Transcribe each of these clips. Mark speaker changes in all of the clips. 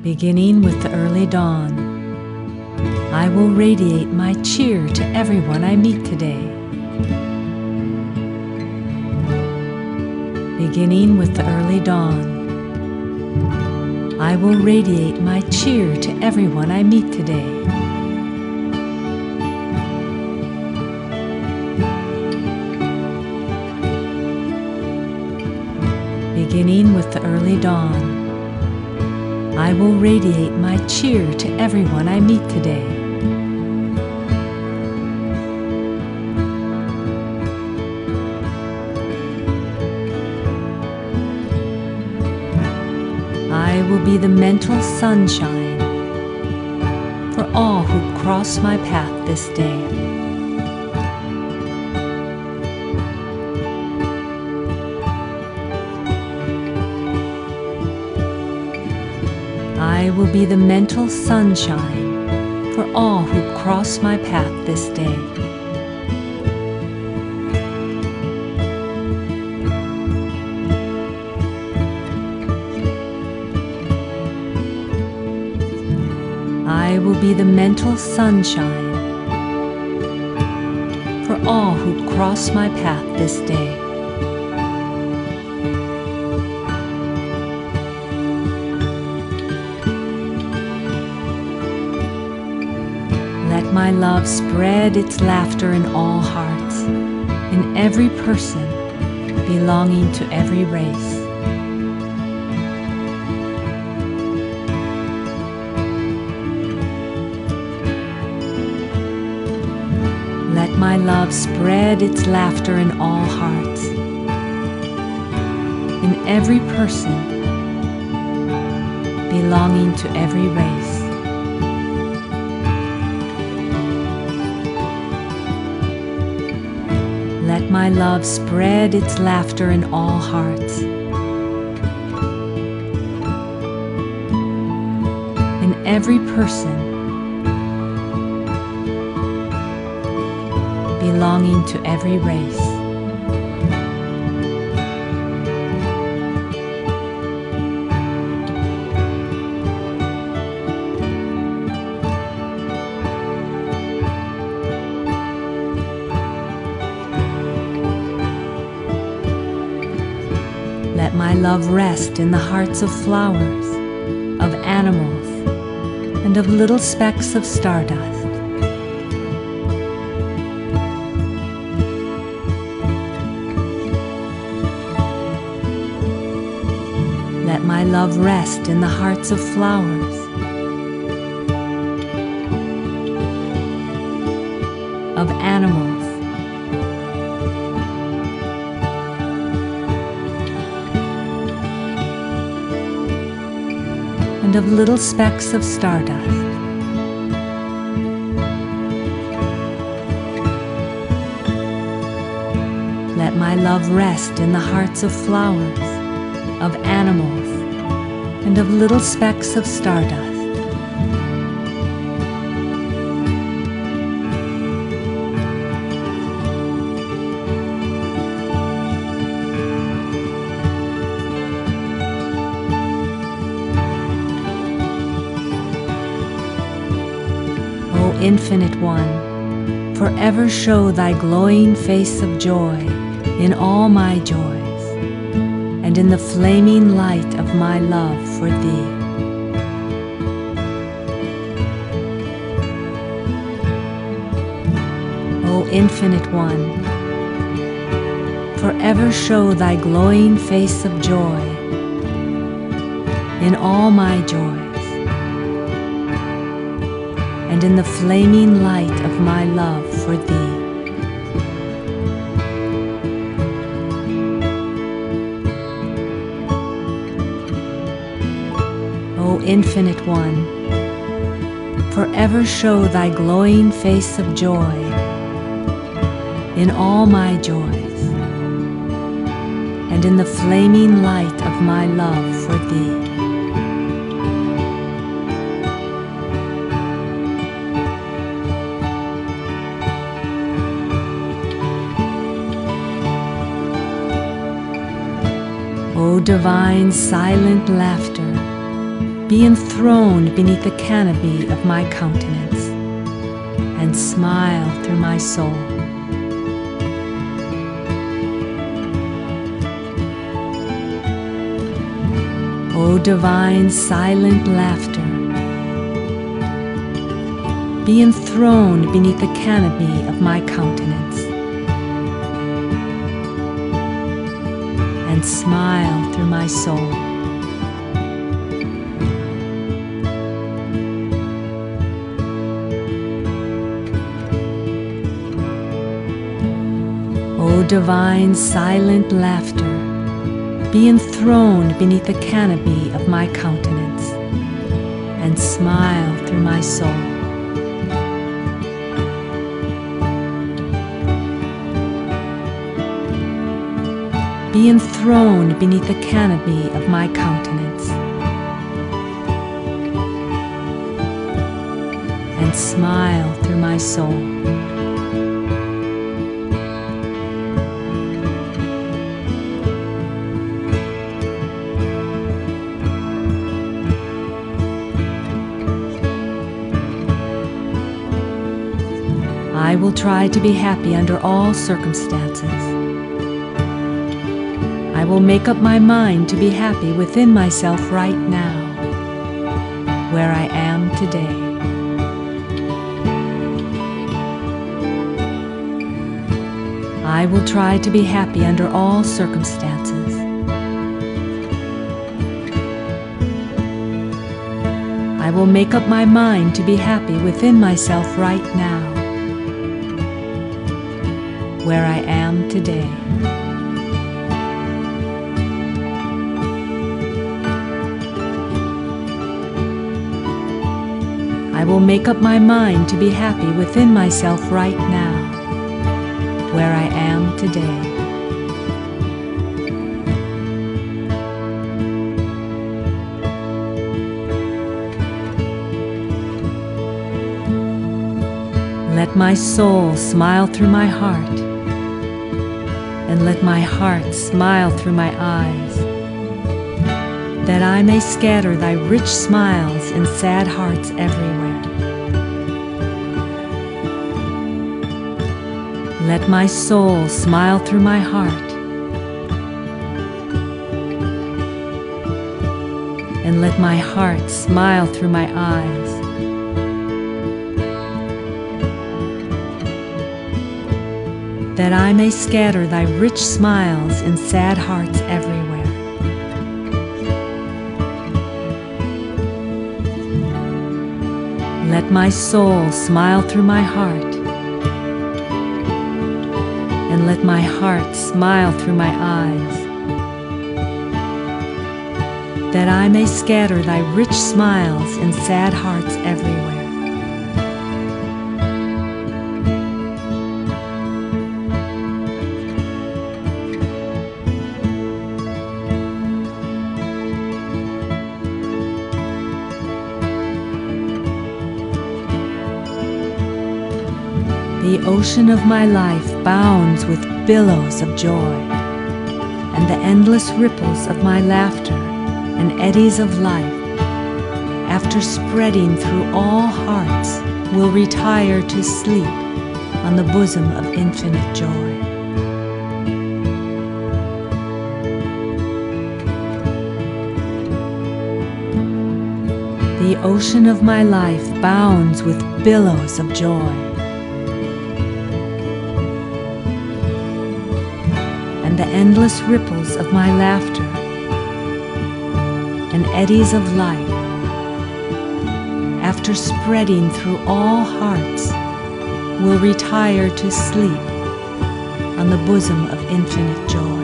Speaker 1: Beginning with the early dawn, I will radiate my cheer to everyone I meet today. Beginning with the early dawn, I will radiate my cheer to everyone I meet today. Beginning with the early dawn, I will radiate my cheer to everyone I meet today. I will be the mental sunshine for all who cross my path this day. I will be the mental sunshine for all who cross my path this day. I will be the mental sunshine for all who cross my path this day. Let my love spread its laughter in all hearts, in every person, belonging to every race. Let my love spread its laughter in all hearts, in every person, belonging to every race. Let my love spread its laughter in all hearts, in every person, belonging to every race. Let my love rest in the hearts of flowers, of animals, and of little specks of stardust. Let my love rest in the hearts of flowers, of animals, and of little specks of stardust. Let my love rest in the hearts of flowers, of animals, and of little specks of stardust. O Infinite One, forever show thy glowing face of joy in all my joys, and in the flaming light of my love for thee. O Infinite One, forever show thy glowing face of joy in all my joys, and in the flaming light of my love for thee. O Infinite One, forever show thy glowing face of joy in all my joys, and in the flaming light of my love for thee. O divine silent laughter, be enthroned beneath the canopy of my countenance, and smile through my soul. O divine silent laughter, be enthroned beneath the canopy of my countenance, and smile through my soul. O divine silent laughter, be enthroned beneath the canopy of my countenance, and smile through my soul. Be enthroned beneath the canopy of my countenance, and smile through my soul. I will try to be happy under all circumstances. I will make up my mind to be happy within myself right now, where I am today. I will try to be happy under all circumstances. I will make up my mind to be happy within myself right now, where I am today. I will make up my mind to be happy within myself right now, where I am today. Let my soul smile through my heart, and let my heart smile through my eyes, that I may scatter thy rich smiles in sad hearts everywhere. Let my soul smile through my heart, and let my heart smile through my eyes, that I may scatter thy rich smiles in sad hearts everywhere. Let my soul smile through my heart, and let my heart smile through my eyes, that I may scatter thy rich smiles in sad hearts everywhere. The ocean of my life bounds with billows of joy, and the endless ripples of my laughter and eddies of life, after spreading through all hearts, will retire to sleep on the bosom of infinite joy. The ocean of my life bounds with billows of joy, and the endless ripples of my laughter and eddies of life, after spreading through all hearts, will retire to sleep on the bosom of infinite joy.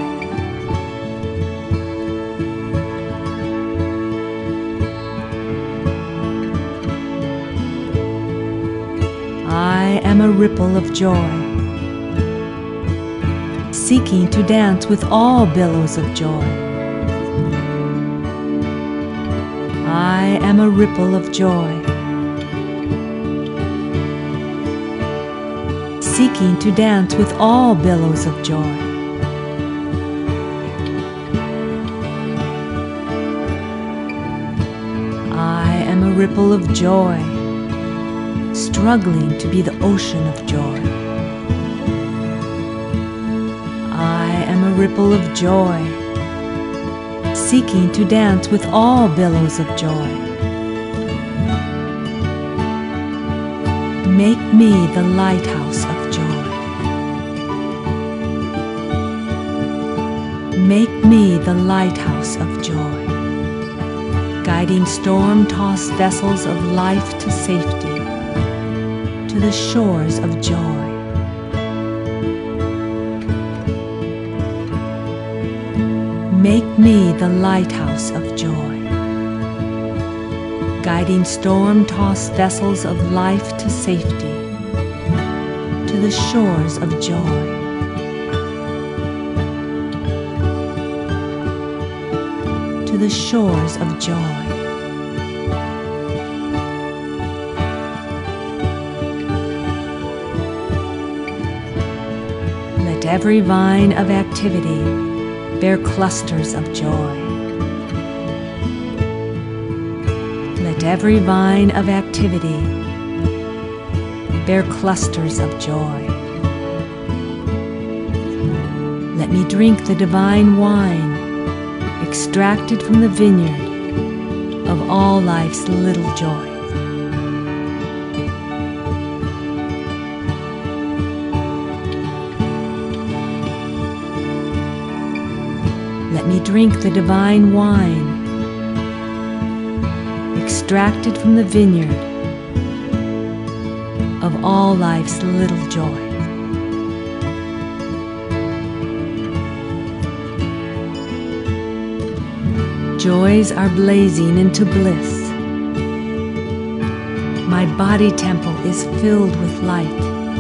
Speaker 1: I am a ripple of joy, seeking to dance with all billows of joy. I am a ripple of joy, seeking to dance with all billows of joy. ripple of joy, struggling to be the ocean of joy. I am a ripple of joy, seeking to dance with all billows of joy. Make me the lighthouse of joy. Make me the lighthouse of joy, guiding storm-tossed vessels of life to safety, to the shores of joy. Make me the lighthouse of joy, guiding storm-tossed vessels of life to safety, to the shores of joy. To the shores of joy. Let every vine of activity bear clusters of joy. Let every vine of activity bear clusters of joy. Let me drink the divine wine extracted from the vineyard of all life's little joys. Let me drink the divine wine extracted from the vineyard of all life's little joys. Joys are blazing into bliss. My body temple is filled with light.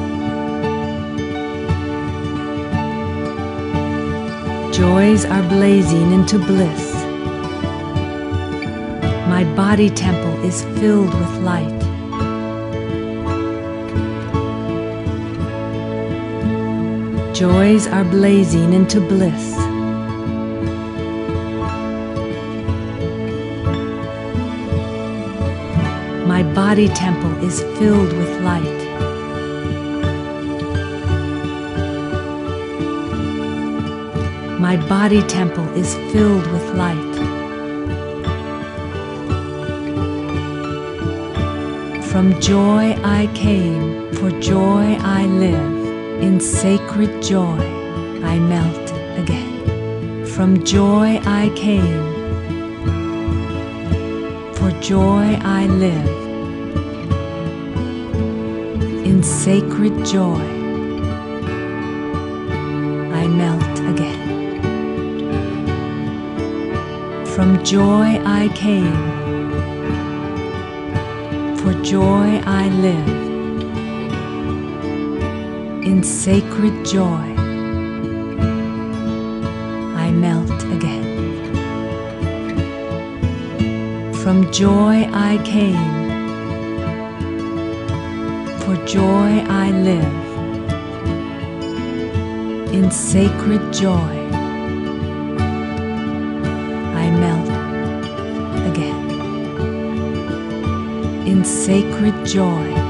Speaker 1: Joys are blazing into bliss. My body temple is filled with light. Joys are blazing into bliss. My body temple is filled with light. My body temple is filled with light. From joy I came, for joy I live. In sacred joy I melt again. From joy I came, for joy I live. In sacred joy I melt again. From joy I came, for joy I live. In sacred joy I melt again. From joy I came, for joy I live. In sacred joy I melt again. In sacred joy